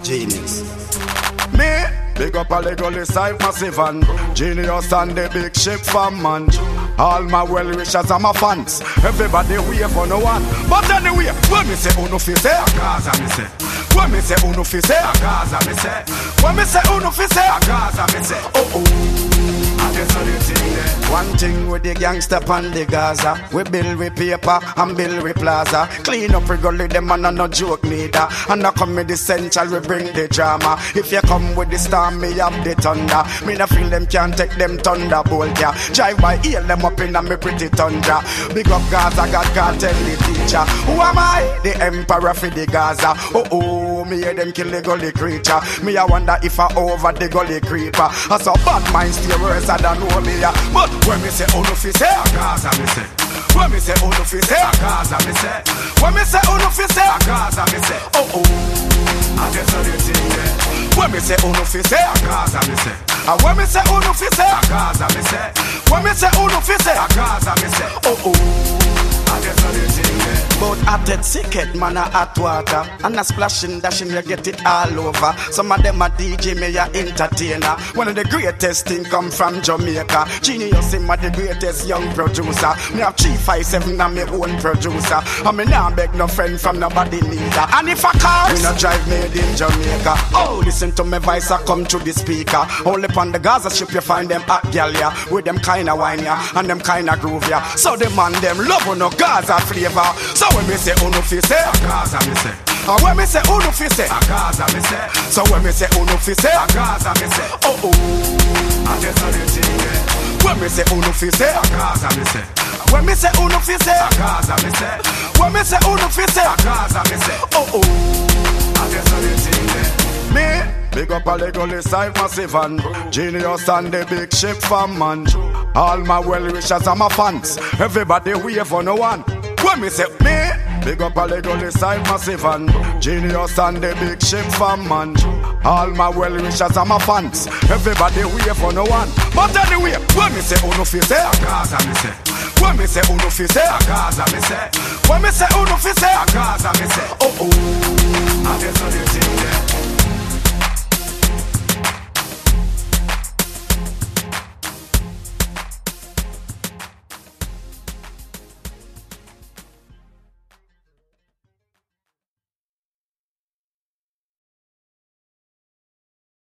Genius. Me, big up a legally side massive and Genius and the big ship fan man. All my well wishers and my fans. Everybody wait for no one. But anyway, when me say uno fi say, a Gaza me say. When me say uno fi say, a Gaza me say. When me say uno fi say, a Gaza me say. Oh oh. One thing with the gangster pan the Gaza. We build with paper and build with plaza. Clean up regularly them and no joke neither. And I come with the central we bring the drama. If you come with the storm me have the thunder. Me no feel them can't take them thunderbolt yeah. Drive by heal them up in a me pretty tundra. Big up Gaza God tell the teacher. Who am I? The emperor for the Gaza. Oh oh, me hear them kill the gully creature. Me I wonder if I over the gully creeper. I saw bad minds stay worse I don't know me yeah. But when me say uno fi say, a Gaza me say. When me say uno fi say, a Gaza me say. When me say uno fi say, a Gaza me say. Oh oh, I just heard it yeah. When me say uno fi say, a Gaza me say. And when me say uno fi say, a Gaza me say. When me say uno fi say, a Gaza me say. Oh oh, I just heard it yeah. But hot head, sick head, man a hot water. And a splashing, dashing, you get it all over. Some of them a DJ, me a entertainer. One of the greatest thing come from Jamaica. Genius him a the greatest young producer. Me have 357 and me own producer. And me nah beg no friend from nobody neither. And if I cars, we no drive made in Jamaica. Oh, listen to me voice I come to the speaker. Only upon the Gaza ship you find them hot gal ya. With them kinda wine ya, and them kinda groove ya. So the man them love no Gaza flavor. So when me say uno fi say, a Gaza me say. And when me say uno fi say, a Gaza me say. So when me say uno fi say, a Gaza me say. Oh oh, I just heard it yeah. When me say uno fi say, a Gaza me say. When me say uno fi say, a Gaza me say. When me say uno fi say, a Gaza me say. Oh oh, I just heard it yeah. Me, big up a legally side massive and Genius and the big ship fan man. All my well wishers and my fans. Everybody wait for no one. When me say me, big up a legally side massive and Genius and the big ship fan man. All my well wishers and my fans. Everybody wait for no one. But anyway, when me say uno fi say, a Gaza me say. When me say uno fi say, a Gaza me say. When me say uno fi say, a Gaza me say. Oh oh, I just heard it yeah.